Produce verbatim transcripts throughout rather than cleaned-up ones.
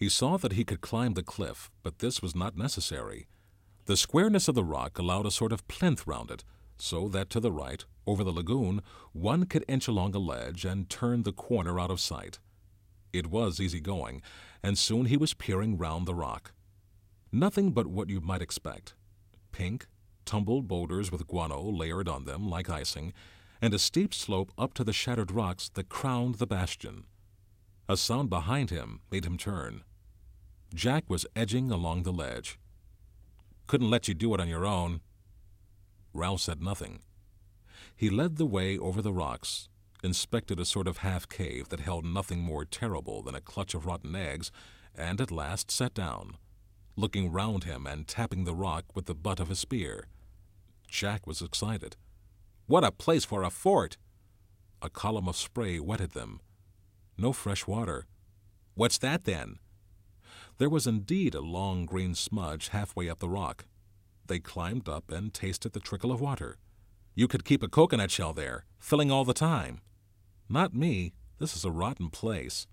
He saw that he could climb the cliff, but this was not necessary. The squareness of the rock allowed a sort of plinth round it, so that to the right, over the lagoon, one could inch along a ledge and turn the corner out of sight. It was easy going, and soon he was peering round the rock. Nothing but what you might expect. Pink, tumbled boulders with guano layered on them like icing, and a steep slope up to the shattered rocks that crowned the bastion. A sound behind him made him turn. Jack was edging along the ledge. "Couldn't let you do it on your own." Ralph said nothing. He led the way over the rocks, inspected a sort of half-cave that held nothing more terrible than a clutch of rotten eggs, and at last sat down, looking round him and tapping the rock with the butt of his spear. Jack was excited. "What a place for a fort!" A column of spray wetted them. No fresh water. "What's that, then?" There was indeed a long green smudge halfway up the rock. They climbed up and tasted the trickle of water. "You could keep a coconut shell there, filling all the time." "Not me. This is a rotten place."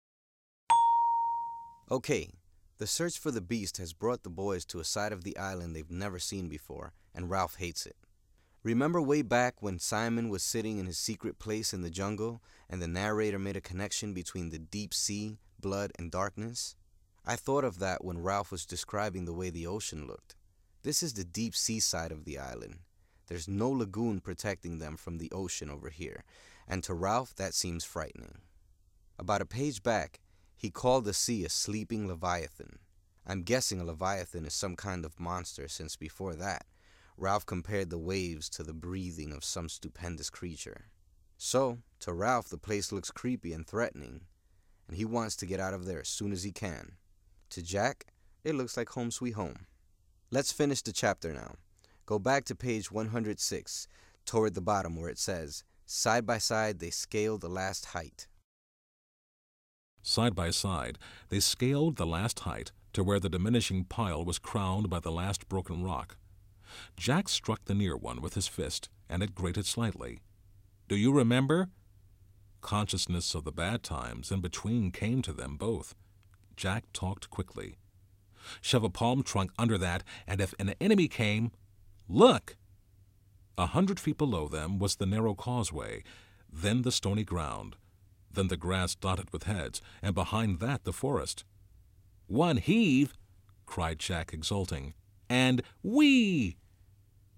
Okay, the search for the beast has brought the boys to a side of the island they've never seen before, and Ralph hates it. Remember way back when Simon was sitting in his secret place in the jungle, and the narrator made a connection between the deep sea, blood, and darkness? I thought of that when Ralph was describing the way the ocean looked. This is the deep sea side of the island. There's no lagoon protecting them from the ocean over here, and to Ralph that seems frightening. About a page back, he called the sea a sleeping leviathan. I'm guessing a leviathan is some kind of monster, since before that, Ralph compared the waves to the breathing of some stupendous creature. So, to Ralph the place looks creepy and threatening, and he wants to get out of there as soon as he can. To Jack, it looks like home sweet home. Let's finish the chapter now. Go back to page one hundred six, toward the bottom where it says, "Side by side they scaled the last height." Side by side, they scaled the last height to where the diminishing pile was crowned by the last broken rock. Jack struck the near one with his fist, and it grated slightly. "Do you remember?" Consciousness of the bad times in between came to them both. Jack talked quickly. "Shove a palm trunk under that, and if an enemy came, look!" A hundred feet below them was the narrow causeway, then the stony ground, then the grass dotted with heads, and behind that the forest. "One heave!" cried Jack, exulting. "And whee!"